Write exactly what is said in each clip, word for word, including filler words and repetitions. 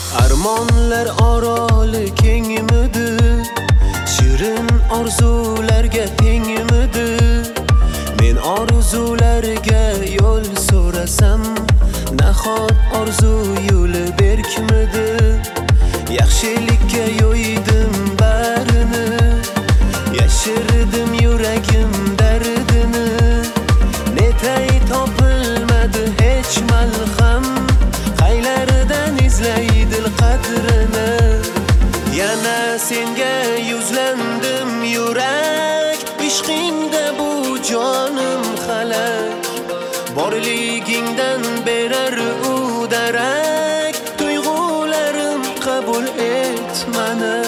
Armonlar oroli kengmidi, shirin orzularga tengmidi. Men orzularga yo'l so'rasam, nahot orzu yo'li berkmidi. Yaxshilikka yo'ydim barini, yashirdim yuragim dardini. Netay topilmadi hech malham, qaylardan izlay dil qadrini. Yana senga yuzlandim yurak, ishqingda bu jonim halak. Borligingdan berar u darak, tuyg'ularim qabul et mani.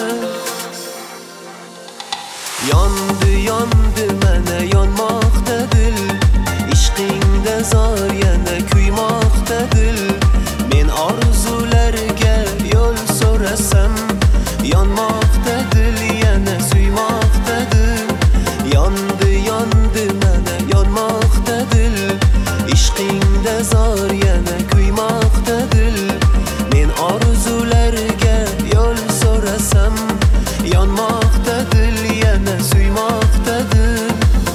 Yondi yondi mana yonmoqda dil, ishqingda zor yana kuymoqda dil. Men orzularga yo'l so'rasam, yonmoqda dil yana suymoqda dil. Yondi yondi mana yonmoqda dil, ishqingda zor yana kuymoqda dil. Men orzularga yo'l so'rasam, yonmoqda dil yana suymoqda dil.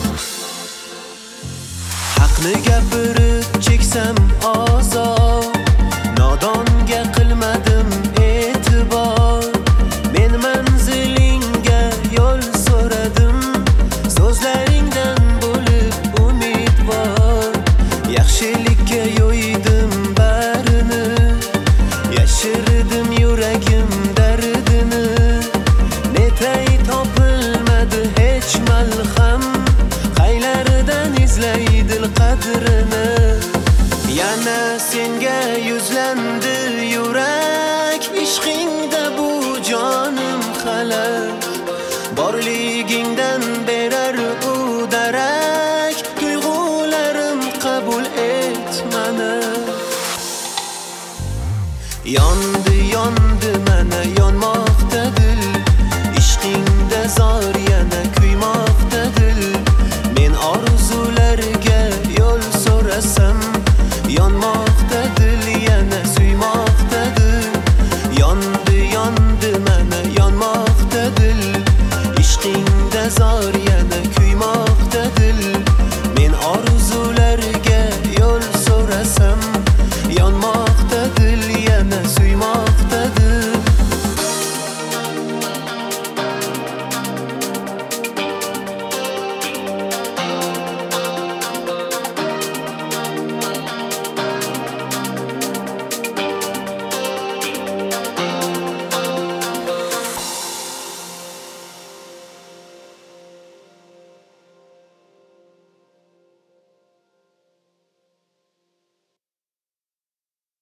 Haqni gapirib cheksam ozor, nodonga qilmadim e'tibor. Men manzilingga yo'l so'radim, so'zlaringdan bo'lib umidvor. Yaxshilikka yo'ydim barini, yashirdim yuragim dardini. Netay topilmadi hech malham, qaylardan izlay dil qadrini. Yana senga yuzlandi yurak, ishqingda bu jonim halak. Borligingdan berar u darak, tuyg'ularim qabul et mani. Yondi yondi mana yonmoqda